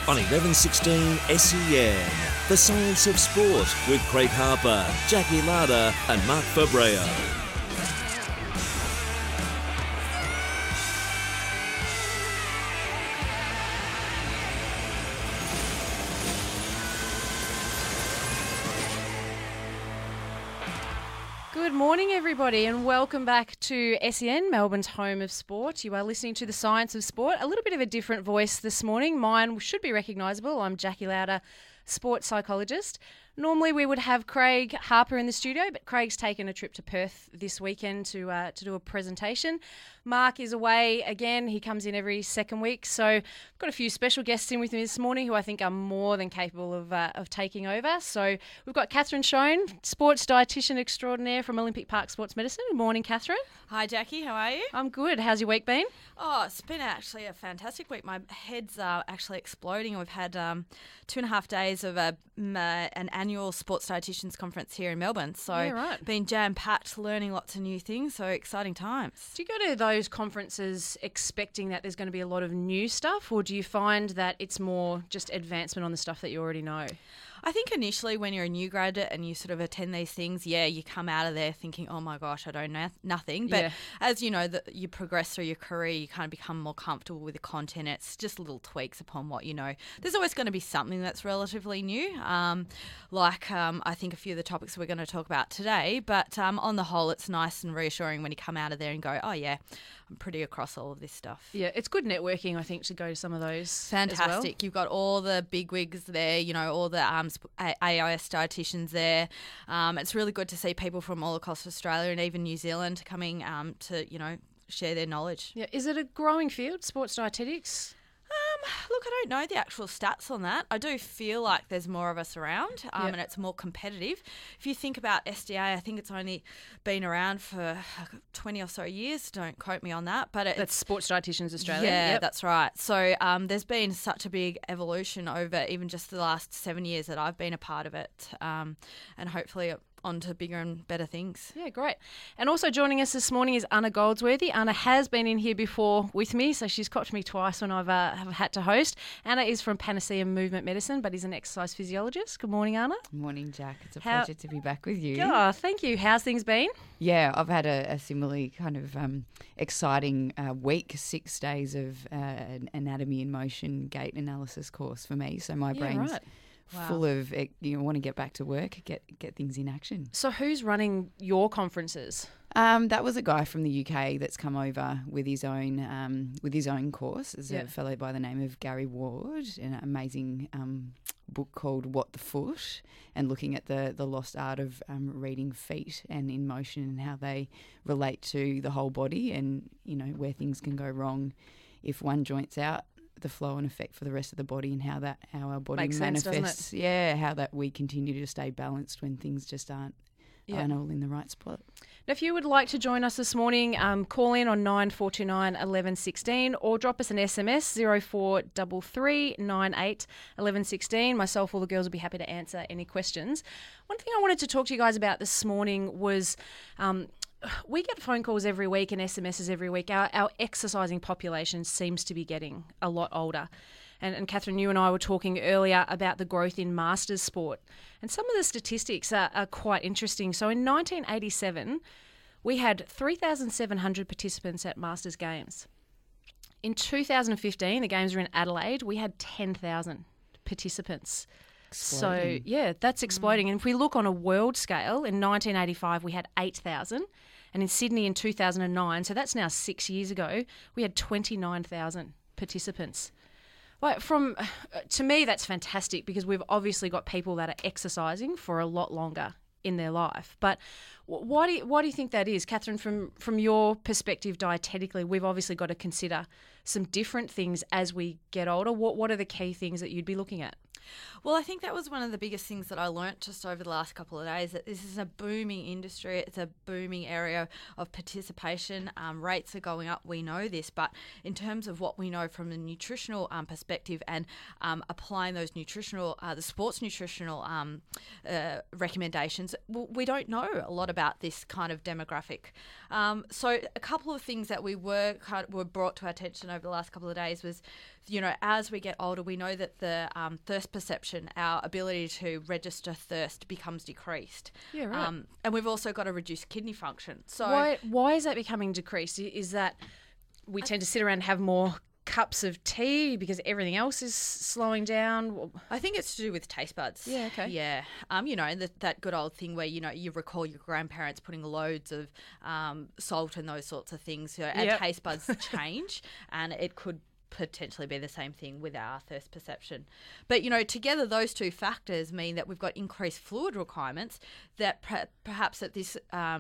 on 1116 SEN. The Science of Sport with Craig Harper, Jackie Larder and Mark Fabreo. Good morning, everybody, and welcome back to SEN, Melbourne's home of sport. You are listening to The Science of Sport. A little bit of a different voice this morning. Mine should be recognisable. I'm Jackie Lauder, sports psychologist. Normally we would have Craig Harper in the studio, but Craig's taken a trip to Perth this weekend to do a presentation. Mark is away again. He comes in every second week. So I've got a few special guests in with me this morning who I think are more than capable of taking over. So we've got Catherine Schoen, sports dietitian extraordinaire from Olympic Park Sports Medicine. Good morning, Catherine. Hi, Jackie. How are you? I'm good. How's your week been? Oh, it's been actually a fantastic week. My head's actually exploding. We've had 2.5 days of an annual sports dietitians conference here in Melbourne. So Yeah, right. been jam-packed, learning lots of new things. So exciting times. Do you go to those conferences expecting that there's going to be a lot of new stuff, or do you find that it's more just advancement on the stuff that you already know? I think initially when you're a new graduate and you sort of attend these things, you come out of there thinking, oh my gosh, I don't know nothing. But as you know, you progress through your career, you kind of become more comfortable with the content. It's just little tweaks upon what you know. There's always going to be something that's relatively new, I think a few of the topics we're going to talk about today. But on the whole, it's nice and reassuring when you come out of there and go, oh yeah, I'm pretty across all of this stuff. Yeah, it's good networking, I think, to go to some of those. Fantastic. As well. You've got all the bigwigs there, all the AIS dietitians there. It's really good to see people from all across Australia and even New Zealand coming to, share their knowledge. Yeah, is it a growing field, sports dietetics? Look, I don't know the actual stats on that. I do feel like there's more of us around and it's more competitive. If you think about SDA, I think it's only been around for 20 or so years. Don't quote me on that. But That's Sports Dietitians Australia. Yeah, Yep. that's right. So there's been such a big evolution over even just the last 7 years that I've been a part of it, and hopefully on to bigger and better things. Yeah, great. And also joining us this morning is Anna Goldsworthy. Anna has been in here before with me, so she's coached me twice when I've have had to host. Anna is from Panacea Movement Medicine, but is an exercise physiologist. Good morning, Anna. Morning, Jack. It's a pleasure to be back with you. Oh, thank you. How's things been? Yeah, I've had a similarly kind of exciting week, 6 days of an anatomy in motion gait analysis course for me. So my brain's full of, want to get back to work, get things in action. So who's running your conferences? That was a guy from the UK that's come over with his own course. There's a fellow by the name of Gary Ward, an amazing book called What the Foot, and looking at the lost art of reading feet and in motion and how they relate to the whole body, and where things can go wrong if one joint's out, the flow and effect for the rest of the body, and how our body Makes sense, manifests. doesn't it? Yeah, how that we continue to stay balanced when things just aren't all in the right spot. Now, if you would like to join us this morning, call in on 9429 1116 or drop us an SMS 0433 98 1116. Myself or the girls will be happy to answer any questions. One thing I wanted to talk to you guys about this morning was we get phone calls every week and SMSs every week. Our exercising population seems to be getting a lot older. And Catherine, you and I were talking earlier about the growth in masters sport. And some of the statistics are quite interesting. So in 1987, we had 3,700 participants at Masters Games. In 2015, the games were in Adelaide, we had 10,000 participants. Exploding. So, that's exploding. And if we look on a world scale, in 1985, we had 8,000. And in Sydney in 2009, so that's now 6 years ago, we had 29,000 participants. Like to me, that's fantastic because we've obviously got people that are exercising for a lot longer in their life. But why do you think that is, Catherine? From your perspective, dietetically, we've obviously got to consider some different things as we get older. What are the key things that you'd be looking at? Well, I think that was one of the biggest things that I learnt just over the last couple of days, that this is a booming industry. It's a booming area of participation. Rates are going up. We know this. But in terms of what we know from a nutritional perspective and applying those the sports nutritional recommendations, we don't know a lot about this kind of demographic. So a couple of things that were brought to our attention over the last couple of days was, as we get older, we know that the thirst perception, our ability to register thirst, becomes decreased. Yeah, right. And we've also got a reduced kidney function. So why is that becoming decreased? Is that we tend to sit around and have more cups of tea because everything else is slowing down? I think it's to do with taste buds. Yeah, okay. Yeah. That good old thing where, you recall your grandparents putting loads of salt and those sorts of things. Our taste buds change, and it could potentially be the same thing with our thirst perception. But, together those two factors mean that we've got increased fluid requirements that perhaps at this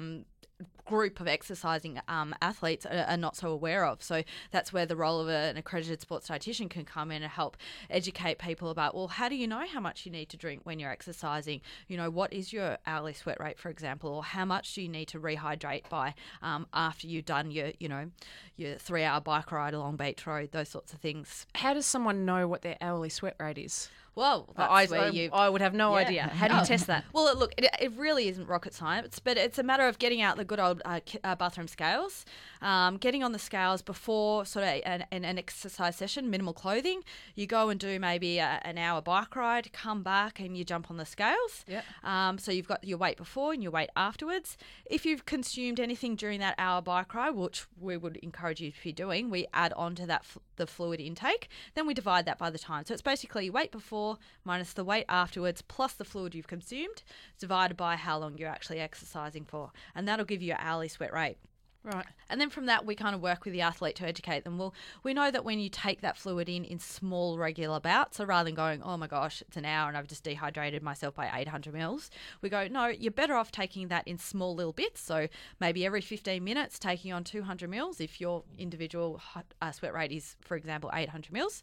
group of exercising athletes are not so aware of. So that's where the role of an accredited sports dietitian can come in and help educate people about, well, how do you know how much you need to drink when you're exercising? What is your hourly sweat rate, for example, or how much do you need to rehydrate by after you've done your 3-hour bike ride along Beach Road, those sorts of things. How does someone know what their hourly sweat rate is? Well, I would have no idea. How do you test that? Well, look, it really isn't rocket science, but it's a matter of getting out the good old bathroom scales, getting on the scales before sort of an exercise session, minimal clothing. You go and do maybe an hour bike ride, come back and you jump on the scales. Yeah. So you've got your weight before and your weight afterwards. If you've consumed anything during that hour bike ride, which we would encourage you to be doing, we add on to that the fluid intake. Then we divide that by the time. So it's basically your weight before minus the weight afterwards plus the fluid you've consumed divided by how long you're actually exercising for. And that'll give you your hourly sweat rate. Right. And then from that, we kind of work with the athlete to educate them. Well, we know that when you take that fluid in small, regular bouts, so rather than going, oh my gosh, it's an hour and I've just dehydrated myself by 800 mils, we go, no, you're better off taking that in small little bits. So maybe every 15 minutes, taking on 200 mils if your individual sweat rate is, for example, 800 mils.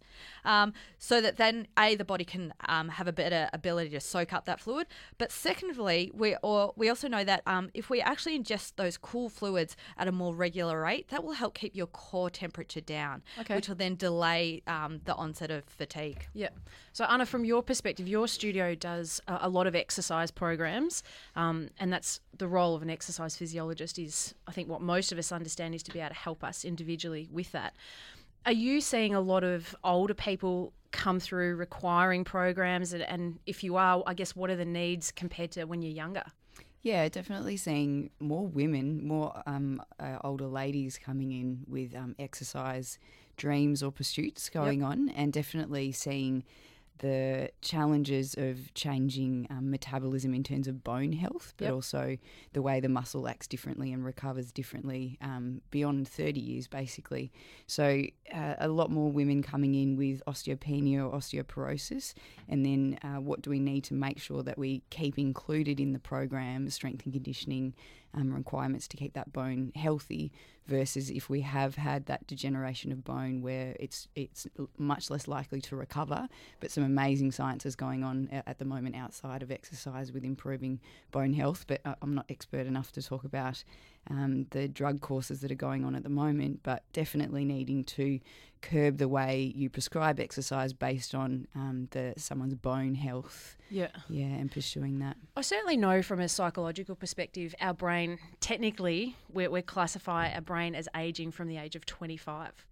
So that then, the body can have a better ability to soak up that fluid. But secondly, we also know that if we actually ingest those cool fluids at a more regular rate, that will help keep your core temperature down, which will then delay the onset of fatigue. Yeah. So Anna, from your perspective, your studio does a lot of exercise programs, and that's the role of an exercise physiologist is, I think what most of us understand is to be able to help us individually with that. Are you seeing a lot of older people come through requiring programs? And if you are, I guess, what are the needs compared to when you're younger? Yeah, definitely seeing more women, more older ladies coming in with exercise dreams or pursuits going on, and definitely seeing the challenges of changing metabolism in terms of bone health, but also the way the muscle acts differently and recovers differently beyond 30 years, basically. So a lot more women coming in with osteopenia or osteoporosis, and then what do we need to make sure that we keep included in the program, strength and conditioning requirements to keep that bone healthy, versus if we have had that degeneration of bone where it's much less likely to recover, but some amazing science is going on at the moment outside of exercise with improving bone health. But I'm not expert enough to talk about the drug courses that are going on at the moment, but definitely needing to curb the way you prescribe exercise based on someone's bone health. Yeah, and pursuing that. I certainly know from a psychological perspective, our brain, technically, we classify our brain as aging from the age of 25.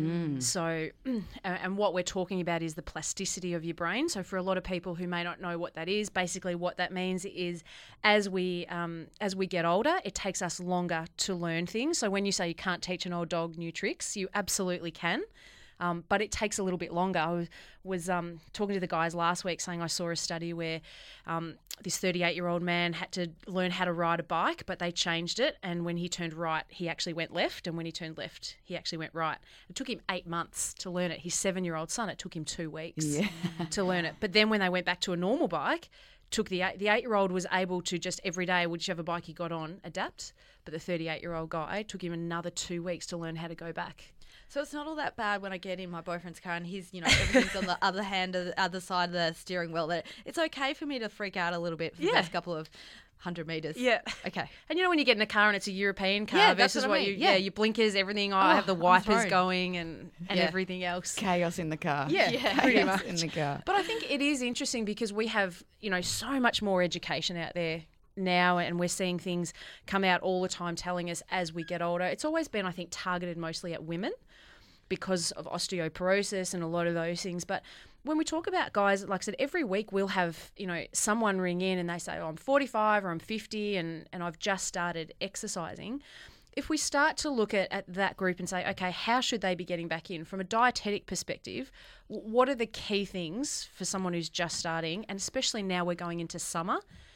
So, and what we're talking about is the plasticity of your brain. So for a lot of people who may not know what that is, basically what that means is as we get older, it takes us longer to learn things. So when you say you can't teach an old dog new tricks, you absolutely can. But it takes a little bit longer. I was talking to the guys last week saying I saw a study where this 38-year-old man had to learn how to ride a bike, but they changed it. And when he turned right, he actually went left. And when he turned left, he actually went right. It took him 8 months to learn it. His 7-year-old son, it took him 2 weeks to learn it. But then when they went back to a normal bike, took the 8-year-old was able to just every day, whichever bike he got on, adapt. But the 38-year-old guy, took him another 2 weeks to learn how to go back. So it's not all that bad when I get in my boyfriend's car and he's, everything's on the other hand of the other side of the steering wheel. That it's okay for me to freak out a little bit for the first couple of 100 metres. Yeah. Okay. And when you get in a car and it's a European car versus what your blinkers, everything, I have the wipers going and everything else. Chaos in the car. Yeah. Pretty much. In the car. But I think it is interesting because we have, so much more education out there now, and we're seeing things come out all the time telling us as we get older. It's always been, I think, targeted mostly at women because of osteoporosis and a lot of those things. But when we talk about guys, like I said, every week we'll have, someone ring in and they say, I'm 45 or I'm 50 and I've just started exercising. If we start to look at that group and say, okay, how should they be getting back in? From a dietetic perspective, what are the key things for someone who's just starting? And especially now we're going into summer.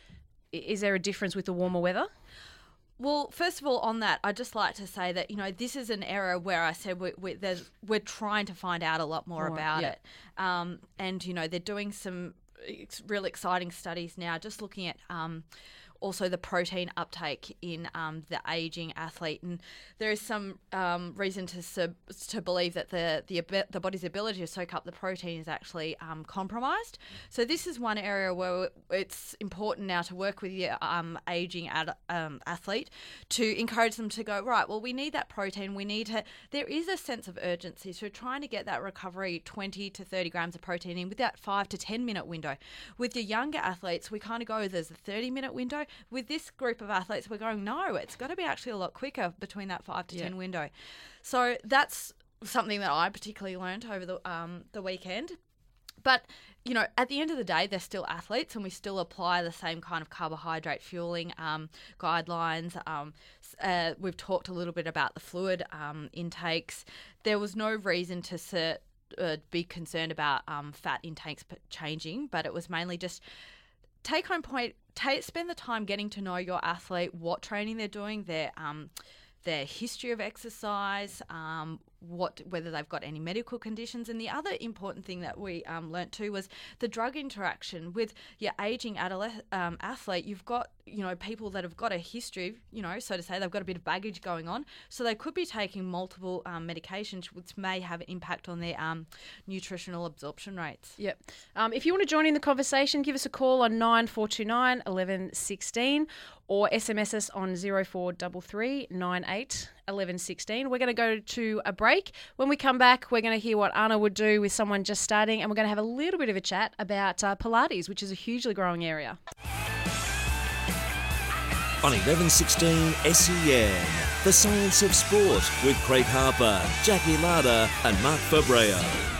Is there a difference with the warmer weather? Well, first of all, on that, I'd just like to say that, this is an era where I said we're trying to find out a lot more about it. And, they're doing some real exciting studies now, just looking at also the protein uptake in the ageing athlete. And there is some reason to believe that the body's ability to soak up the protein is actually compromised. So this is one area where it's important now to work with your ageing athlete to encourage them to go, right, well, we need that protein. There is a sense of urgency. So trying to get that recovery 20 to 30 grams of protein in with that 5 to 10 minute window. With your younger athletes, we kind of go, there's a 30-minute window. With this group of athletes, we're going, no, it's got to be actually a lot quicker between that 5 to 10 window. So that's something that I particularly learned over the weekend. But, at the end of the day, they're still athletes and we still apply the same kind of carbohydrate fueling guidelines. We've talked a little bit about the fluid intakes. There was no reason to be concerned about fat intakes changing, but it was mainly just take home point. Spend the time getting to know your athlete, what training they're doing, their history of exercise, whether they've got any medical conditions. And the other important thing that we learnt too was the drug interaction. With your ageing athlete, you've got, people that have got a history, so to say, they've got a bit of baggage going on. So they could be taking multiple medications, which may have an impact on their nutritional absorption rates. Yep. If you want to join in the conversation, give us a call on 9429 1116 or SMS us on 0433 98 1116. We're going to go to a break. When we come back, we're going to hear what Anna would do with someone just starting, and we're going to have a little bit of a chat about Pilates, which is a hugely growing area. On 1116 SEN, The Science of Sport with Craig Harper, Jackie Larder and Mark Fabreo.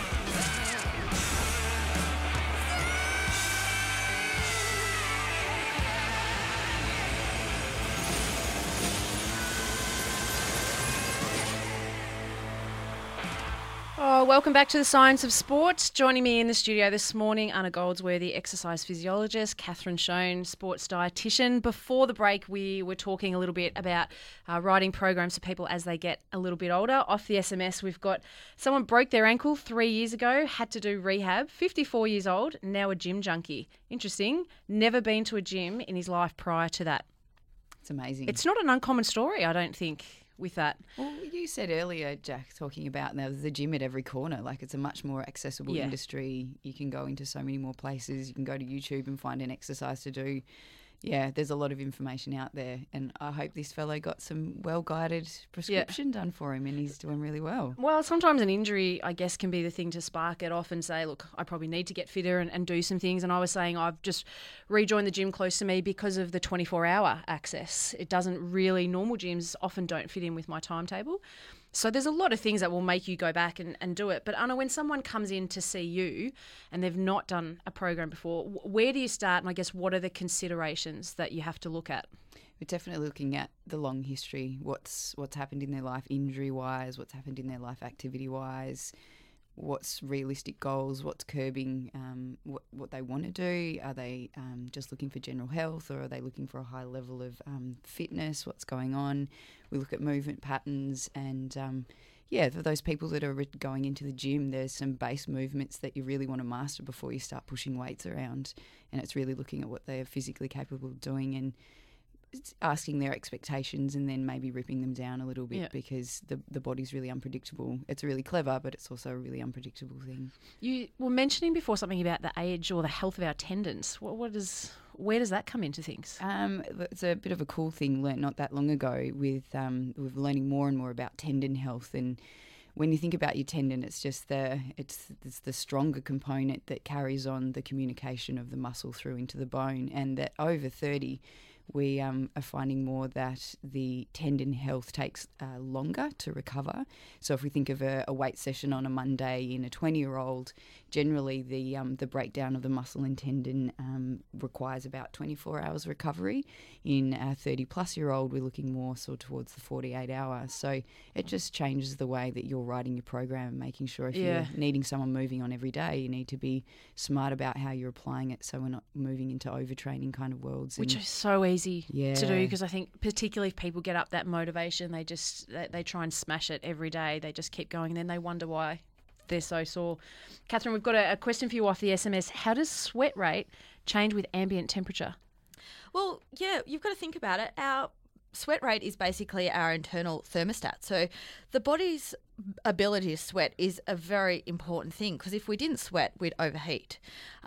Welcome back to the Science of Sport. Joining me in the studio this morning, Anna Goldsworthy, exercise physiologist, Catherine Schoen, sports dietitian. Before the break, we were talking a little bit about writing programs for people as they get a little bit older. Off the SMS, we've got someone broke their ankle 3 years ago, had to do rehab, 54 years old, now a gym junkie. Interesting, never been to a gym in his life prior to that. It's amazing. It's not an uncommon story, I don't think, with that. Well, you said earlier, Jack, talking about now there's a gym at every corner. Like, it's a much more accessible industry. You can go into so many more places. You can go to YouTube and find an exercise to do. Yeah, there's a lot of information out there, and I hope this fellow got some well-guided prescription done for him, and he's doing really well. Well, sometimes an injury, I guess, can be the thing to spark it off and say, look, I probably need to get fitter and do some things. And I was saying I've just rejoined the gym close to me because of the 24-hour access. It doesn't really, normal gyms often don't fit in with my timetable. So there's a lot of things that will make you go back and do it. But Anna, when someone comes in to see you and they've not done a program before, where do you start? And I guess what are the considerations that you have to look at? We're definitely looking at the long history, what's happened in their life injury-wise, what's happened in their life activity-wise, what's realistic goals, what's curbing what they want to do. Are they just looking for general health, or are they looking for a high level of fitness? What's going on? We look at movement patterns, and for those people that are going into the gym, there's some base movements that you really want to master before you start pushing weights around, and it's really looking at what they are physically capable of doing. And asking their expectations and then maybe ripping them down a little bit because the body's really unpredictable. It's really clever, but it's also a really unpredictable thing. You were mentioning before something about the age or the health of our tendons. Where does that come into things? It's a bit of a cool thing learnt not that long ago with learning more and more about tendon health. And when you think about your tendon, it's just it's the stronger component that carries on the communication of the muscle through into the bone. And that over 30, we are finding more that the tendon health takes longer to recover. So if we think of a weight session on a Monday in a 20-year-old, generally the breakdown of the muscle and tendon requires about 24 hours recovery. In a 30-plus-year-old, we're looking more sort of towards the 48 hours. So it just changes the way that you're writing your program and making sure if you're needing someone moving on every day, you need to be smart about how you're applying it so we're not moving into overtraining kind of worlds. Which is so easy to do, because I think particularly if people get up that motivation, they try and smash it every day. They just keep going and then they wonder why they're so sore. Catherine, we've got a question for you off the SMS. How does sweat rate change with ambient temperature? Well, yeah, you've got to think about it. Our sweat rate is basically our internal thermostat. So the body's ability to sweat is a very important thing, because if we didn't sweat, we'd overheat.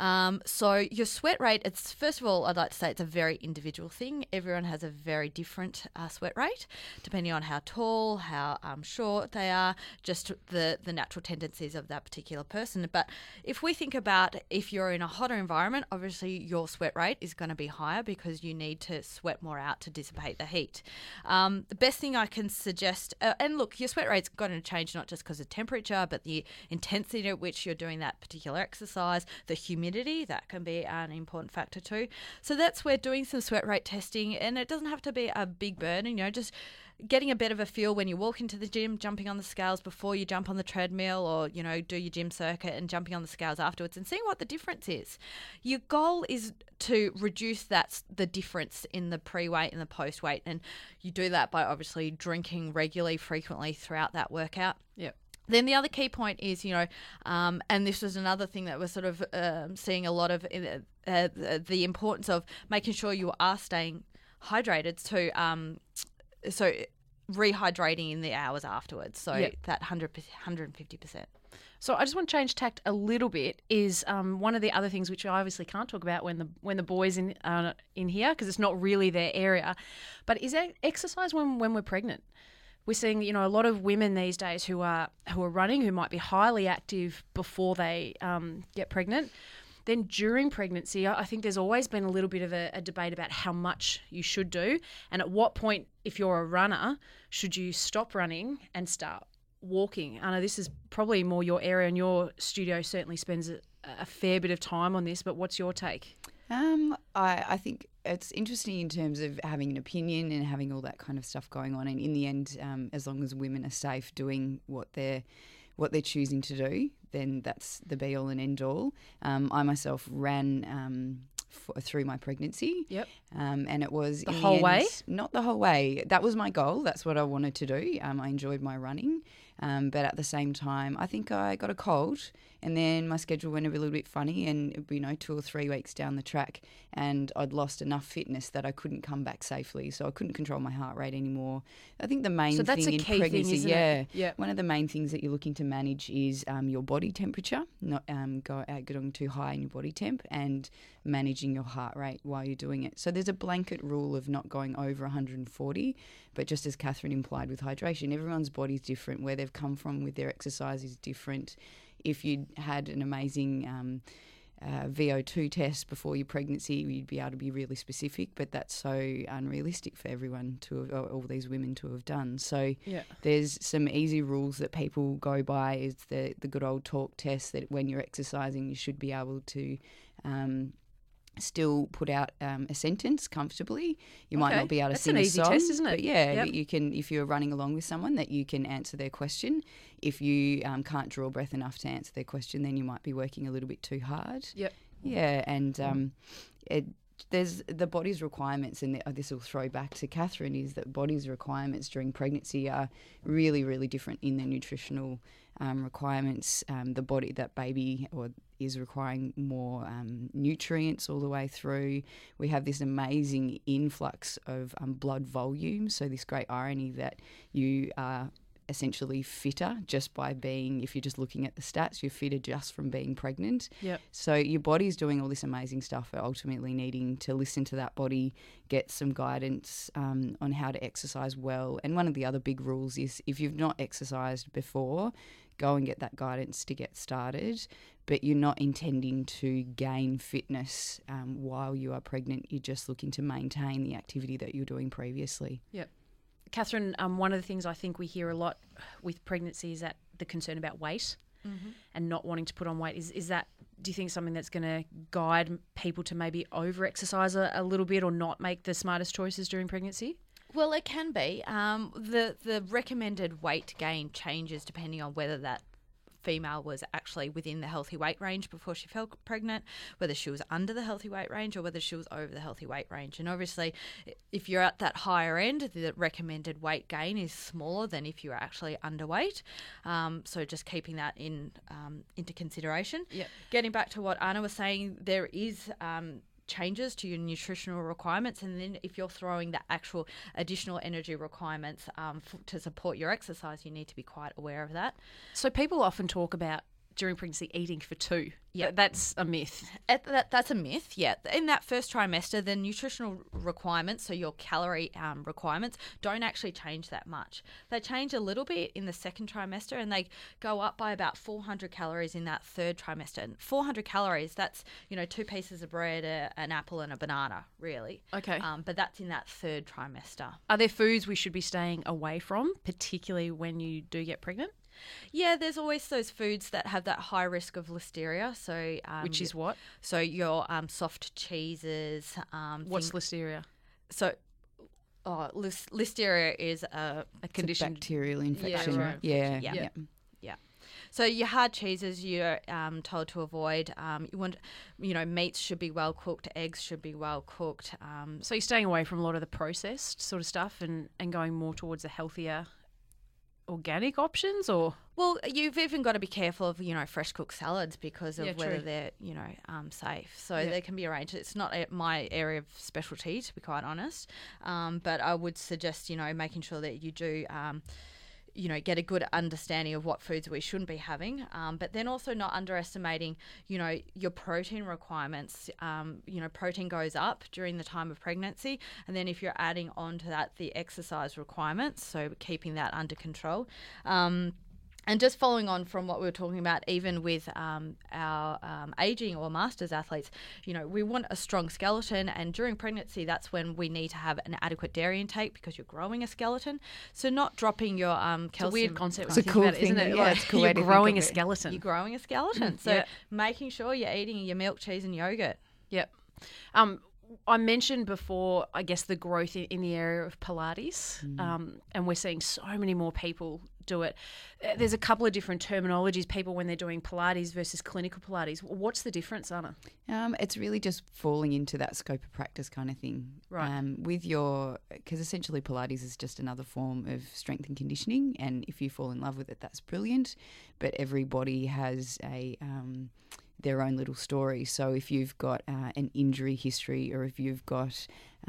So your sweat rate, it's, first of all, I'd like to say it's a very individual thing. Everyone has a very different sweat rate, depending on how tall, how short they are, just the natural tendencies of that particular person. But if we think about if you're in a hotter environment, obviously your sweat rate is going to be higher because you need to sweat more out to dissipate the heat. The best thing I can suggest, and look, your sweat rate's going to change not just because of temperature, but the intensity at which you're doing that particular exercise, the humidity, that can be an important factor too. So that's where doing some sweat rate testing, and it doesn't have to be a big burden, just getting a bit of a feel when you walk into the gym, jumping on the scales before you jump on the treadmill, or, do your gym circuit and jumping on the scales afterwards and seeing what the difference is. Your goal is to reduce the difference in the pre-weight and the post-weight. And you do that by obviously drinking regularly, frequently throughout that workout. Yep. Then the other key point is, and this was another thing that we're sort of seeing a lot of, the importance of making sure you are staying hydrated so rehydrating in the hours afterwards. So that 150%. So I just want to change tact a little bit. Is one of the other things which I obviously can't talk about when the boys in here, because it's not really their area, but is exercise when we're pregnant. We're seeing a lot of women these days who are running, who might be highly active before they get pregnant. Then during pregnancy, I think there's always been a little bit of a debate about how much you should do, and at what point, if you're a runner, should you stop running and start walking. I know this is probably more your area, and your studio certainly spends a fair bit of time on this, but what's your take? I think it's interesting in terms of having an opinion and having all that kind of stuff going on, and in the end, as long as women are safe doing what they're choosing to do, then that's the be all and end all. I myself ran through my pregnancy. Yep. And it was the whole way? Not the whole way. That was my goal. That's what I wanted to do. I enjoyed my running. But at the same time, I think I got a cold, and then my schedule went a little bit funny, and 2 or 3 weeks down the track, and I'd lost enough fitness that I couldn't come back safely, so I couldn't control my heart rate anymore. I think the main thing in pregnancy, one of the main things that you're looking to manage is your body temperature, not going too high in your body temp, and managing your heart rate while you're doing it. So there's a blanket rule of not going over 140, but just as Catherine implied with hydration, everyone's body's different. Where they've come from with their exercise is different. If you had an amazing VO2 test before your pregnancy, you'd be able to be really specific, but that's so unrealistic for everyone all these women to have done. So there's some easy rules that people go by. Is the good old talk test, that when you're exercising, you should be able to still put out a sentence comfortably. You might not be able to sing a song. That's an easy test, isn't it? But but you can, if you're running along with someone, that you can answer their question. If you can't draw breath enough to answer their question, then you might be working a little bit too hard. Yep. Yeah, and there's the body's requirements, and this will throw back to Catherine, is that body's requirements during pregnancy are really, really different in their nutritional requirements. That baby is requiring more nutrients all the way through. We have this amazing influx of blood volume, so this great irony that you are essentially fitter just by being, if you're just looking at the stats, you're fitter just from being pregnant. Yep. So your body's doing all this amazing stuff, but ultimately needing to listen to that body, get some guidance on how to exercise well. And one of the other big rules is if you've not exercised before, go and get that guidance to get started, but you're not intending to gain fitness while you are pregnant. You're just looking to maintain the activity that you're doing previously. Yep. Catherine, one of the things I think we hear a lot with pregnancy is that the concern about weight and not wanting to put on weight. Is that, do you think, something that's going to guide people to maybe over-exercise a little bit or not make the smartest choices during pregnancy? Well, it can be. The recommended weight gain changes depending on whether that female was actually within the healthy weight range before she fell pregnant, whether she was under the healthy weight range or whether she was over the healthy weight range. And obviously, if you're at that higher end, the recommended weight gain is smaller than if you're actually underweight. So just keeping that into consideration. Yep. Getting back to what Anna was saying, there is changes to your nutritional requirements, and then if you're throwing the actual additional energy requirements to support your exercise, you need to be quite aware of that. So people often talk about during pregnancy eating for two. Yeah, that's a myth. That's a myth, yeah. In that first trimester, the nutritional requirements, so your calorie requirements, don't actually change that much. They change a little bit in the second trimester, and they go up by about 400 calories in that third trimester. And 400 calories, that's, 2 pieces of bread, an apple and a banana, really. Okay. But that's in that third trimester. Are there foods we should be staying away from, particularly when you do get pregnant? Yeah, there's always those foods that have that high risk of listeria. So, which is what? So your soft cheeses. What's listeria? So, listeria is a condition, a bacterial infection. Yeah, right. Yeah. So your hard cheeses, you're told to avoid. You want, meats should be well cooked, eggs should be well cooked. So you're staying away from a lot of the processed sort of stuff and going more towards a healthier organic options, or? Well, you've even got to be careful of, fresh cooked salads because of whether they're, safe. So they can be arranged. It's not my area of specialty, to be quite honest. But I would suggest, making sure that you do, get a good understanding of what foods we shouldn't be having, but then also not underestimating, your protein requirements. Protein goes up during the time of pregnancy, and then if you're adding on to that the exercise requirements, so keeping that under control. And just following on from what we were talking about, even with our aging or masters athletes, we want a strong skeleton, and during pregnancy, that's when we need to have an adequate dairy intake because you're growing a skeleton. So not dropping your calcium. It's a weird concept. It's a cool thing, isn't it? Yeah, it's cool. You're growing a skeleton. You're growing a skeleton. So making sure you're eating your milk, cheese, and yogurt. Yep. I mentioned before, I guess, the growth in the area of Pilates, and we're seeing so many more people do it. There's a couple of different terminologies, people when they're doing Pilates versus clinical Pilates. What's the difference, Anna? It's really just falling into that scope of practice kind of thing. Right. Because essentially Pilates is just another form of strength and conditioning, and if you fall in love with it, that's brilliant. But everybody has their own little story. So if you've got an injury history, or if you've got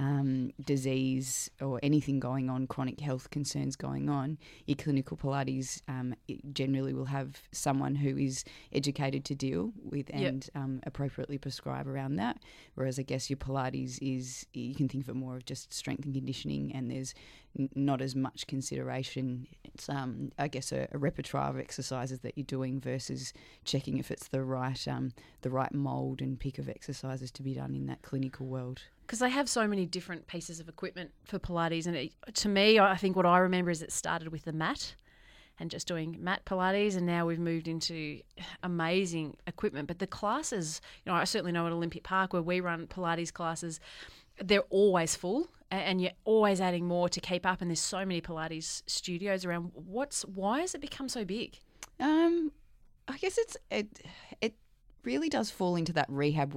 disease or anything going on, chronic health concerns going on, your clinical Pilates generally will have someone who is educated to deal with and appropriately prescribe around that. Whereas I guess your Pilates is, you can think of it more of just strength and conditioning, and there's not as much consideration. It's I guess a repertoire of exercises that you're doing versus checking if it's the right mould and pick of exercises to be done in that clinical world. Because they have so many different pieces of equipment for Pilates, and to me, I think what I remember is it started with the mat and just doing mat Pilates, and now we've moved into amazing equipment. But the classes, I certainly know at Olympic Park where we run Pilates classes, they're always full, and you're always adding more to keep up, and there's so many Pilates studios around. Why has it become so big? I guess it really does fall into that rehab world.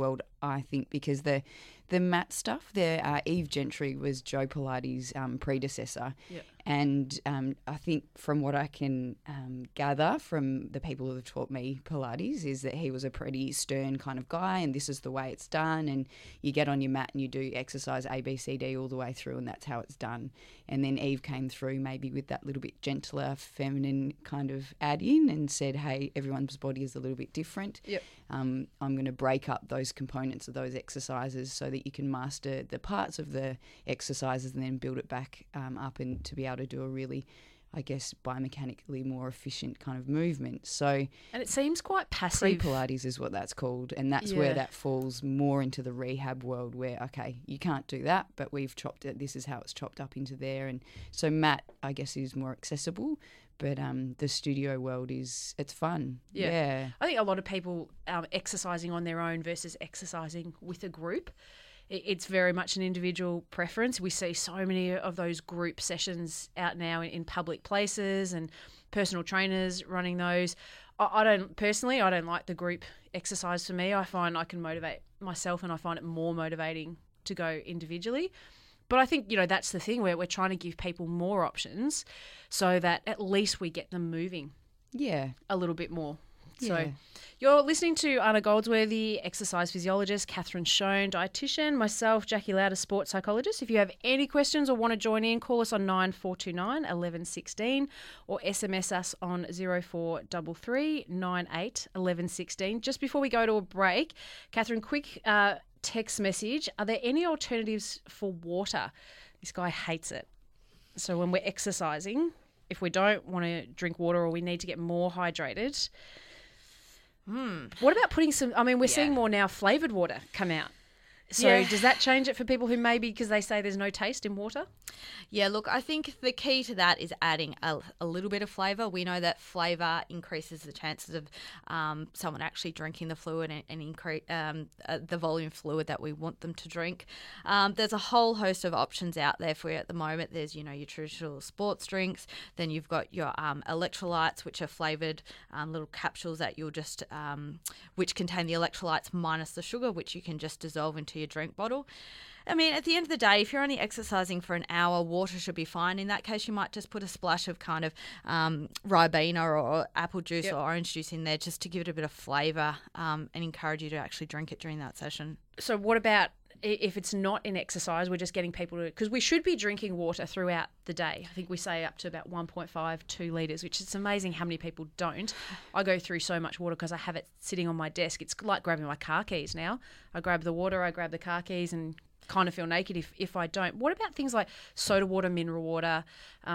I think, because the mat stuff, Eve Gentry was Joe Pilates' predecessor. Yep. And I think from what I can gather from the people who have taught me Pilates is that he was a pretty stern kind of guy, and this is the way it's done, and you get on your mat and you do exercise A, B, C, D all the way through, and that's how it's done. And then Eve came through maybe with that little bit gentler, feminine kind of add-in and said, hey, everyone's body is a little bit different. Yep. I'm going to break up those components of those exercises so that you can master the parts of the exercises and then build it back up and to be able to do a really, I guess, biomechanically more efficient kind of movement. So, and it seems quite passive. Pre-Pilates is what that's called, and that's where that falls more into the rehab world where, okay, you can't do that, but we've chopped it. This is how it's chopped up into there. And so mat, I guess, is more accessible. But the studio world it's fun. Yeah. I think a lot of people exercising on their own versus exercising with a group, it's very much an individual preference. We see so many of those group sessions out now in public places and personal trainers running those. I don't like the group exercise for me. I find I can motivate myself, and I find it more motivating to go individually. But I think, that's the thing where we're trying to give people more options so that at least we get them moving a little bit more. Yeah. So you're listening to Anna Goldsworthy, exercise physiologist, Catherine Schoen, dietitian, myself, Jackie Lauder, sports psychologist. If you have any questions or want to join in, call us on 9429 1116 or SMS us on 0433 98 1116. Just before we go to a break, Catherine, quick text message. Are there any alternatives for water? This guy hates it. So when we're exercising, if we don't want to drink water or we need to get more hydrated, what about putting some, we're seeing more now flavoured water come out. So does that change it for people who maybe, because they say there's no taste in water? Yeah, look, I think the key to that is adding a little bit of flavour. We know that flavour increases the chances of someone actually drinking the fluid and increase the volume of fluid that we want them to drink. There's a whole host of options out there for you at the moment. There's, your traditional sports drinks. Then you've got your electrolytes, which are flavoured little capsules that you'll just, which contain the electrolytes minus the sugar, which you can just dissolve into your drink bottle. At the end of the day, if you're only exercising for an hour, water should be fine. In that case, you might just put a splash of kind of Ribena or apple juice or orange juice in there just to give it a bit of flavour and encourage you to actually drink it during that session. So what about if it's not in exercise, we're just getting people to, because we should be drinking water throughout the day. I think we say up to about 1.5, 2 litres, which is amazing how many people don't. I go through so much water because I have it sitting on my desk. It's like grabbing my car keys now. I grab the water, I grab the car keys and kind of feel naked if I don't. What about things like soda water, mineral water,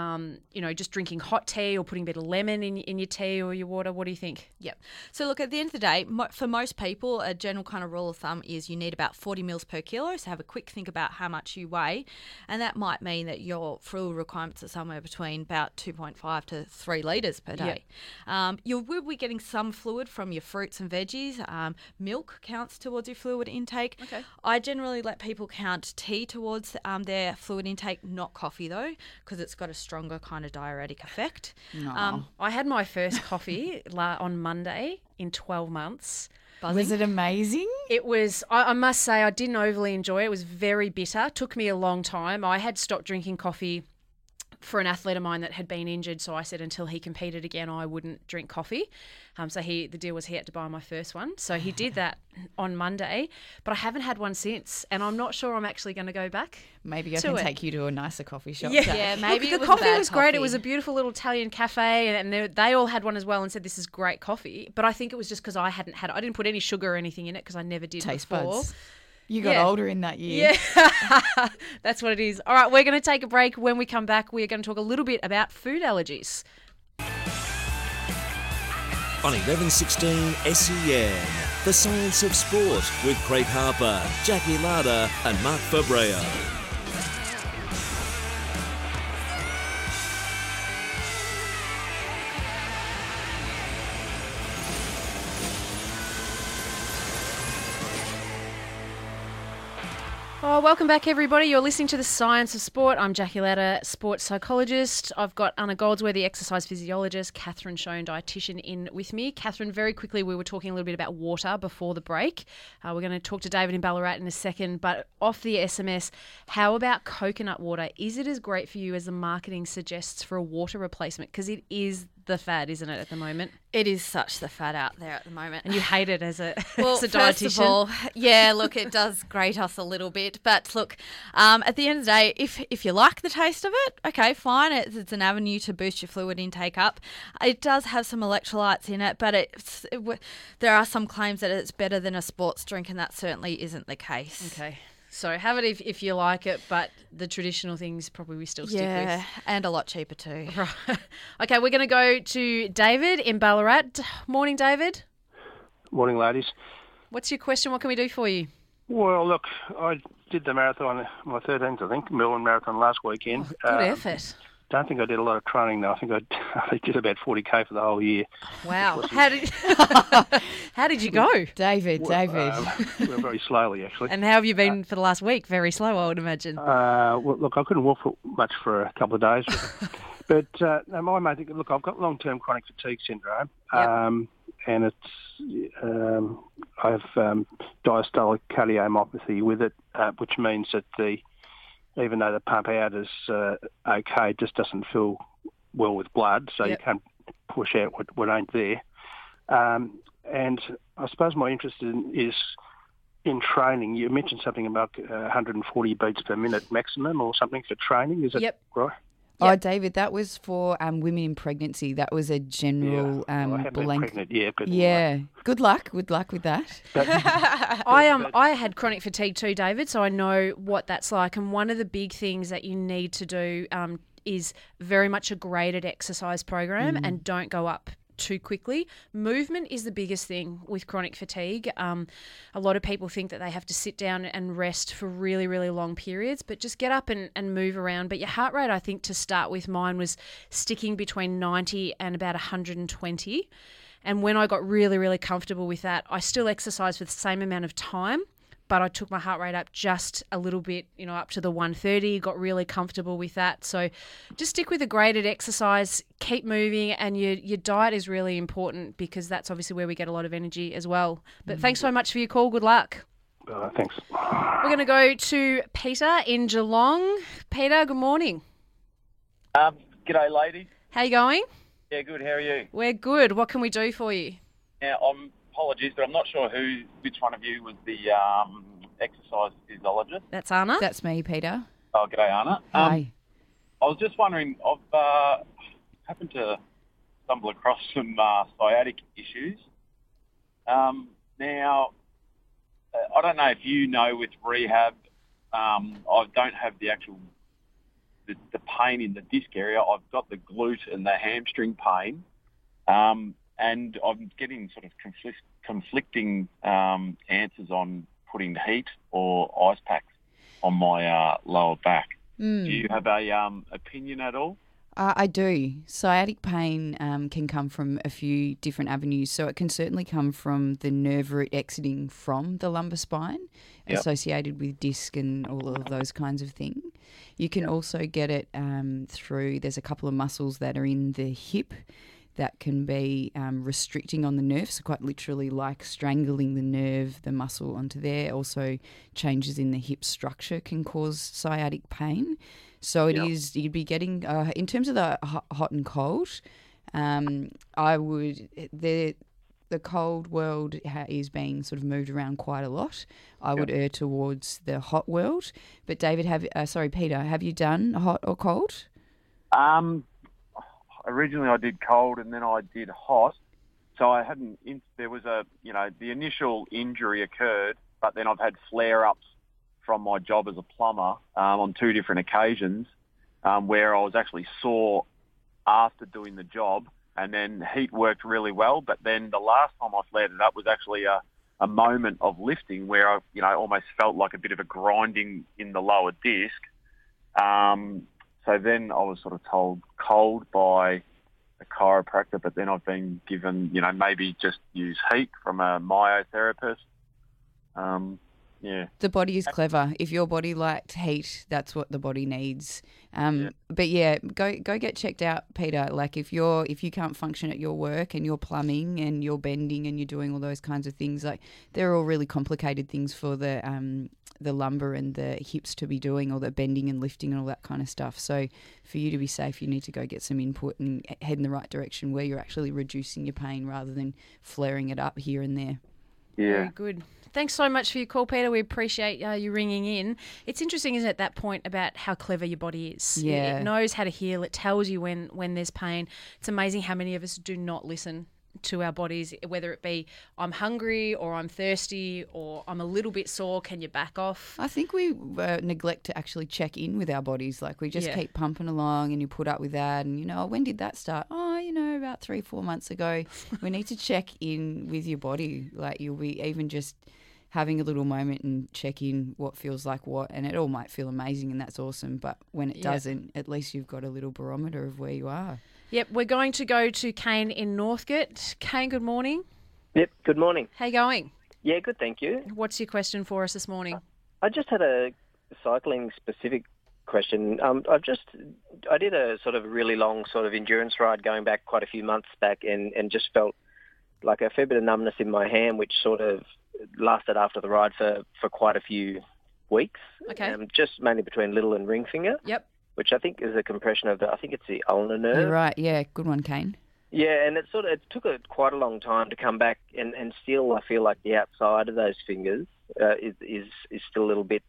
just drinking hot tea or putting a bit of lemon in your tea or your water? What do you think? Yep. So look, at the end of the day, for most people, a general kind of rule of thumb is you need about 40 mils per kilo. So have a quick think about how much you weigh. And that might mean that your fluid requirements are somewhere between about 2.5 to 3 litres per day. Yep. You will be getting some fluid from your fruits and veggies. Milk counts towards your fluid intake. Okay. I generally let people count tea towards their fluid intake, not coffee though, because it's got a stronger kind of diuretic effect. No. I had my first coffee on Monday in 12 months. Buzzing. Was it amazing? It was, I must say, I didn't overly enjoy it. It was very bitter. Took me a long time. I had stopped drinking coffee for an athlete of mine that had been injured, so I said until he competed again I wouldn't drink coffee. So the deal was he had to buy my first one. So he did that on Monday, but I haven't had one since, and I'm not sure I'm actually going to go back. Maybe I can take you to a nicer coffee shop. Yeah, maybe the coffee was great. It was a beautiful little Italian cafe, and they all had one as well and said this is great coffee. But I think it was just because I hadn't had it. I didn't put any sugar or anything in it because I never did Taste before. buds. You got older in that year. Yeah, that's what it is. All right, we're going to take a break. When we come back, we're going to talk a little bit about food allergies. On 1116 SEN, The Science of Sport with Craig Harper, Jackie Lauder and Mark Fabreo. Oh, welcome back, everybody. You're listening to The Science of Sport. I'm Jackie Ladder, sports psychologist. I've got Anna Goldsworthy, exercise physiologist, Catherine Schoen, dietitian, in with me. Catherine, very quickly, we were talking a little bit about water before the break. We're going to talk to David in Ballarat in a second, but off the SMS, how about coconut water? Is it as great for you as the marketing suggests for a water replacement? Because it is the fad, isn't it, at the moment? It is such the fad out there at the moment. And you hate it as a, well, as a first dietitian? of all, yeah, look, it does grate us a little bit. But look, at the end of the day, if you like the taste of it, okay, fine. It's an avenue to boost your fluid intake up. It does have some electrolytes in it, but there are some claims that it's better than a sports drink, and that certainly isn't the case. Okay. So have it if you like it, but the traditional things probably we still stick with. Yeah, and a lot cheaper too. Right. Okay, we're going to go to David in Ballarat. Morning, David. Morning, ladies. What's your question? What can we do for you? Well, look, I did the marathon, my 13th, I think, Melbourne Marathon last weekend. Oh, good effort. Don't think I did a lot of training, though. I think I did about 40K for the whole year. Wow. How did you go? David. Very slowly, actually. And how have you been for the last week? Very slow, I would imagine. Well, look, I couldn't walk much for a couple of days. But my main thing, look, I've got long-term chronic fatigue syndrome. Yep. And it's I have diastolic cardiomyopathy with it, which means that even though the pump out is okay, it just doesn't fill well with blood, so Yep. you can't push out what ain't there. And I suppose my interest is in training. You mentioned something about 140 beats per minute maximum or something for training. Is it Yep. right? Oh, David, that was for women in pregnancy. That was a general I haven't been blanket. pregnant yet. But Yeah. Good luck with that. I had chronic fatigue too, David, so I know what that's like. And one of the big things that you need to do is very much a graded exercise program and don't go up too quickly. Movement is the biggest thing with chronic fatigue. A lot of people think that they have to sit down and rest for really, really long periods, but just get up and move around. But your heart rate, I think, to start with, mine was sticking between 90 and about 120. And when I got really, really comfortable with that, I still exercised for the same amount of time, but I took my heart rate up just a little bit, up to the 130, got really comfortable with that. So just stick with a graded exercise, keep moving, and your diet is really important because that's obviously where we get a lot of energy as well. But thanks so much for your call. Good luck. Thanks. We're going to go to Peter in Geelong. Peter, good morning. G'day, ladies. How you going? Yeah, good. How are you? We're good. What can we do for you? Now, apologies, but I'm not sure which one of you was the exercise physiologist. That's Anna. That's me, Peter. Oh, g'day, Anna. Hi. I was just wondering, I've happened to stumble across some sciatic issues. Now, I don't know if you know with rehab, I don't have the actual the pain in the disc area. I've got the glute and the hamstring pain. And I'm getting sort of conflicting answers on putting heat or ice packs on my lower back. Do you have a opinion at all? I do. Sciatic pain can come from a few different avenues. So it can certainly come from the nerve root exiting from the lumbar spine, associated with disc and all of those kinds of things. You can also get it through, there's a couple of muscles that are in the hip that can be restricting on the nerve, so quite literally like strangling the nerve, the muscle onto there. Also changes in the hip structure can cause sciatic pain. So it is, you'd be getting, in terms of the hot and cold, I would, the cold world is being sort of moved around quite a lot. I would err towards the hot world. But David, Peter, have you done hot or cold? Originally I did cold and then I did hot. So I hadn't, there was the initial injury occurred, but then I've had flare-ups from my job as a plumber on two different occasions where I was actually sore after doing the job, and then heat worked really well. But then the last time I flared it up was actually a moment of lifting where I, almost felt like a bit of a grinding in the lower disc. So then I was sort of told cold by a chiropractor, but then I've been given, maybe just use heat from a myotherapist. The body is clever. If your body likes heat, that's what the body needs. But go get checked out, Peter. Like if you can't function at your work and you're plumbing and you're bending and you're doing all those kinds of things, like they're all really complicated things for the lumbar and the hips to be doing, all the bending and lifting and all that kind of stuff. So for you to be safe, you need to go get some input and head in the right direction where you're actually reducing your pain rather than flaring it up here and there. Yeah. Very good. Thanks so much for your call, Peter. We appreciate you ringing in. It's interesting, isn't it, that point about how clever your body is. Yeah. It knows how to heal. It tells you when there's pain. It's amazing how many of us do not listen to our bodies, whether it be I'm hungry or I'm thirsty or I'm a little bit sore, can you back off? I think we neglect to actually check in with our bodies. Like we just keep pumping along and you put up with that and, when did that start? About 3-4 months ago. We need to check in with your body. Like you'll be even just having a little moment and check in what feels like what, and it all might feel amazing and that's awesome, but when it doesn't, at least you've got a little barometer of where you are. Yep, we're going to go to Kane in Northcote. Kane, good morning. Yep, good morning. How you going? Yeah, good, thank you. What's your question for us this morning? I just had a cycling-specific question. I did a sort of really long sort of endurance ride going back quite a few months back and just felt like a fair bit of numbness in my hand, which sort of lasted after the ride for quite a few weeks. Okay. Just mainly between little and ring finger. Yep. Which I think is a compression of I think it's the ulnar nerve. You're right, yeah, good one, Kane. Yeah, and it took quite a long time to come back, and still I feel like the outside of those fingers is still a little bit,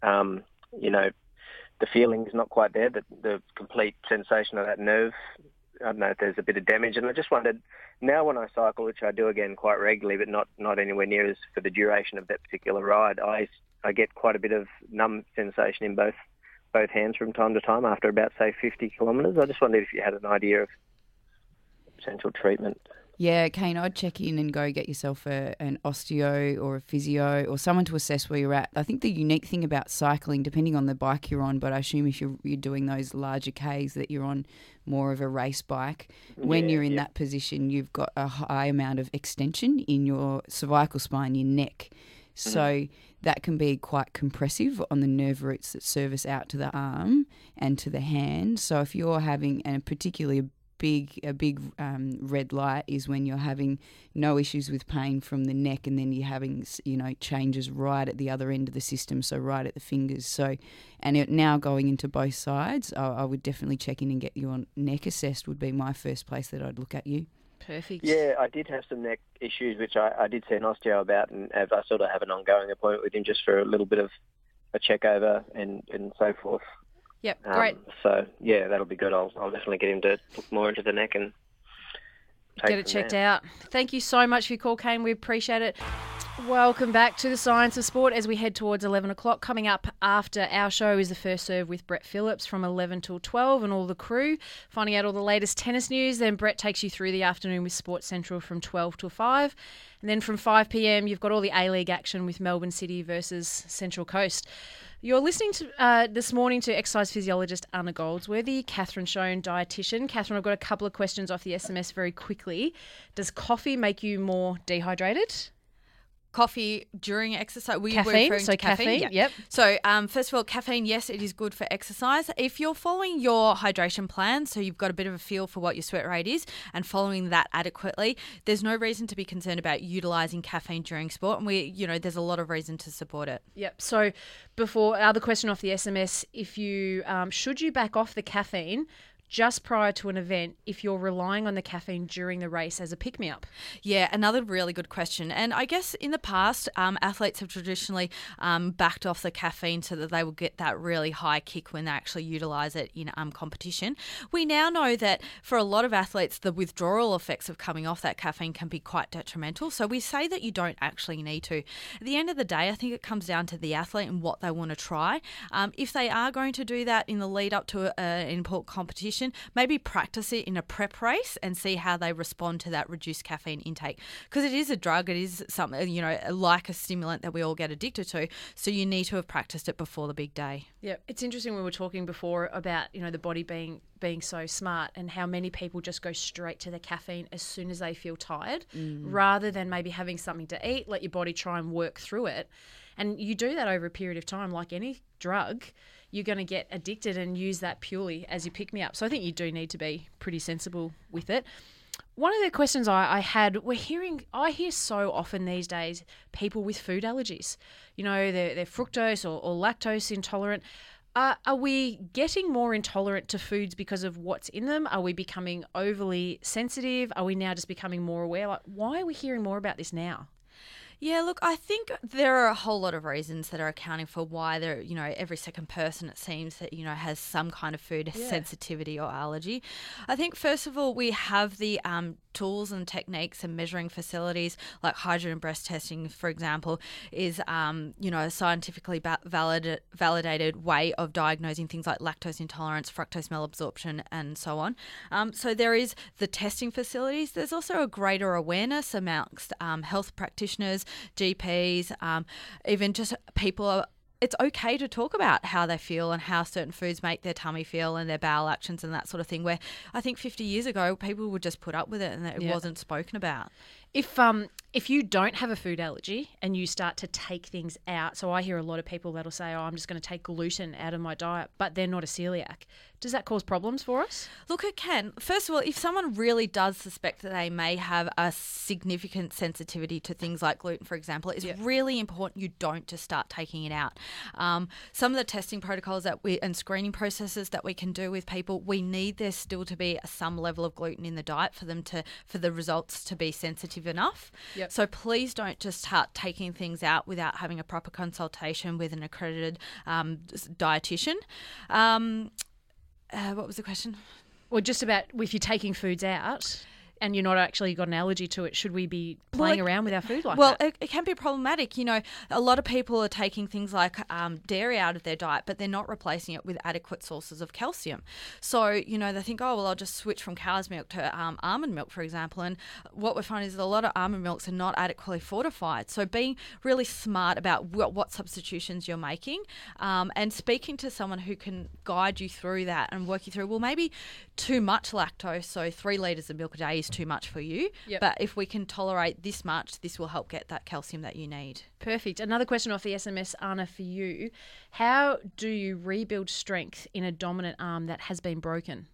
the feeling is not quite there, the complete sensation of that nerve. I don't know if there's a bit of damage, and I just wondered, now when I cycle, which I do again quite regularly, but not anywhere near as for the duration of that particular ride, I get quite a bit of numb sensation in both hands from time to time after about, say, 50 kilometres. I just wondered if you had an idea of potential treatment. Yeah, Kane, I'd check in and go get yourself an osteo or a physio or someone to assess where you're at. I think the unique thing about cycling, depending on the bike you're on, but I assume if you're doing those larger Ks that you're on more of a race bike, when you're in that position, you've got a high amount of extension in your cervical spine, your neck. So that can be quite compressive on the nerve roots that service out to the arm and to the hand. So if you're having, and particularly a big red light is when you're having no issues with pain from the neck, and then you're having changes right at the other end of the system, so right at the fingers. So, and it now going into both sides, I would definitely check in and get your neck assessed. Would be my first place that I'd look at you. Perfect. Yeah, I did have some neck issues, which I did see an osteo about, and I sort of have an ongoing appointment with him just for a little bit of a check over and so forth. Yep, great. So, yeah, that'll be good. I'll definitely get him to look more into the neck and get it checked out. Thank you so much for your call, Kane. We appreciate it. Welcome back to the Science of Sport as we head towards 11 o'clock. Coming up after our show is the First Serve with Brett Phillips from 11 till 12 and all the crew, finding out all the latest tennis news. Then Brett takes you through the afternoon with Sports Central from 12 till 5. And then from 5 p.m, you've got all the A-League action with Melbourne City versus Central Coast. You're listening to this morning to exercise physiologist Anna Goldsworthy, Catherine Schoen, dietitian. Catherine, I've got a couple of questions off the SMS very quickly. Does coffee make you more dehydrated? Coffee during exercise. Caffeine. Yep. So first of all, caffeine, yes, it is good for exercise. If you're following your hydration plan, so you've got a bit of a feel for what your sweat rate is and following that adequately, there's no reason to be concerned about utilising caffeine during sport. And there's a lot of reason to support it. Yep. So before, other question off the SMS, if you, should you back off the caffeine just prior to an event if you're relying on the caffeine during the race as a pick-me-up? Yeah, another really good question. And I guess in the past, athletes have traditionally backed off the caffeine so that they will get that really high kick when they actually utilise it in competition. We now know that for a lot of athletes, the withdrawal effects of coming off that caffeine can be quite detrimental. So we say that you don't actually need to. At the end of the day, I think it comes down to the athlete and what they want to try. If they are going to do that in the lead up to an important competition, maybe practice it in a prep race and see how they respond to that reduced caffeine intake. Because it is a drug, it is something, like a stimulant that we all get addicted to. So you need to have practiced it before the big day. Yeah, it's interesting we were talking before about, the body being so smart and how many people just go straight to the caffeine as soon as they feel tired rather than maybe having something to eat, let your body try and work through it. And you do that over a period of time, like any drug, you're going to get addicted and use that purely as your pick-me-up. So I think you do need to be pretty sensible with it. One of the questions I had, I hear so often these days people with food allergies. You know, they're fructose or lactose intolerant. Are we getting more intolerant to foods because of what's in them? Are we becoming overly sensitive? Are we now just becoming more aware? Like, why are we hearing more about this now? Yeah, look, I think there are a whole lot of reasons that are accounting for why every second person, it seems, that, has some kind of food sensitivity or allergy. I think, first of all, we have the tools and techniques and measuring facilities like hydrogen breath testing, for example, is, a scientifically validated way of diagnosing things like lactose intolerance, fructose malabsorption, and so on. So there is the testing facilities. There's also a greater awareness amongst health practitioners, GPs, even just people. It's okay to talk about how they feel and how certain foods make their tummy feel and their bowel actions and that sort of thing, where I think 50 years ago people would just put up with it and it wasn't spoken about. If you don't have a food allergy and you start to take things out, so I hear a lot of people that'll say, I'm just going to take gluten out of my diet, but they're not a celiac. Does that cause problems for us? Look, it can. First of all, if someone really does suspect that they may have a significant sensitivity to things like gluten, for example, it's really important you don't just start taking it out. Some of the testing protocols and screening processes that we can do with people, we need there still to be some level of gluten in the diet for the results to be sensitive enough. Yep. So please don't just start taking things out without having a proper consultation with an accredited dietitian. What was the question? Well, just about if you're taking foods out and you're not actually got an allergy to it, should we be playing around with our food like that? Well, it can be problematic. A lot of people are taking things like dairy out of their diet, but they're not replacing it with adequate sources of calcium. So, they think, I'll just switch from cow's milk to almond milk, for example. And what we find is that a lot of almond milks are not adequately fortified. So being really smart about what substitutions you're making and speaking to someone who can guide you through that and work you through, well, maybe too much lactose, so 3 litres of milk a day is too much for you. Yep. But if we can tolerate this much, this will help get that calcium that you need. Perfect. Another question off the SMS, Anna, for you. How do you rebuild strength in a dominant arm that has been broken?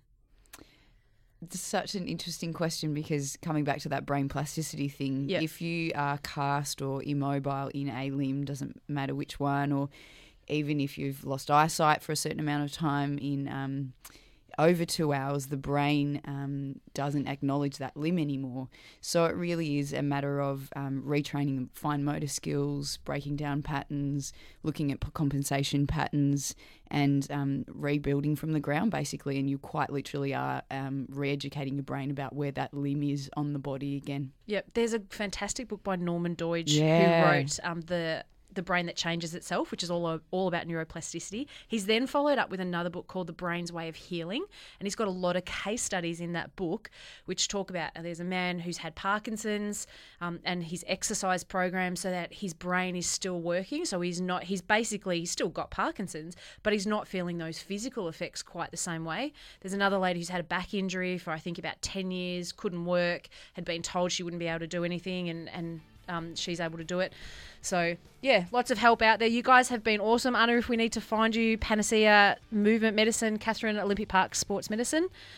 It's such an interesting question because coming back to that brain plasticity thing, if you are cast or immobile in a limb, doesn't matter which one, or even if you've lost eyesight for a certain amount of time in over 2 hours, the brain doesn't acknowledge that limb anymore. So it really is a matter of retraining fine motor skills, breaking down patterns, looking at compensation patterns, and rebuilding from the ground, basically. And you quite literally are re-educating your brain about where that limb is on the body again. Yep. There's a fantastic book by Norman Doidge who wrote The Brain That Changes Itself, which is all about neuroplasticity. He's then followed up with another book called The Brain's Way of Healing, and he's got a lot of case studies in that book which talk about there's a man who's had Parkinson's and his exercise program so that his brain is still working. So he's still got Parkinson's, but he's not feeling those physical effects quite the same way. There's another lady who's had a back injury for I think about 10 years, couldn't work, had been told she wouldn't be able to do anything, and she's able to do it. So, lots of help out there. You guys have been awesome. Anna, if we need to find you, Panacea Movement Medicine, Catherine Olympic Park Sports Medicine.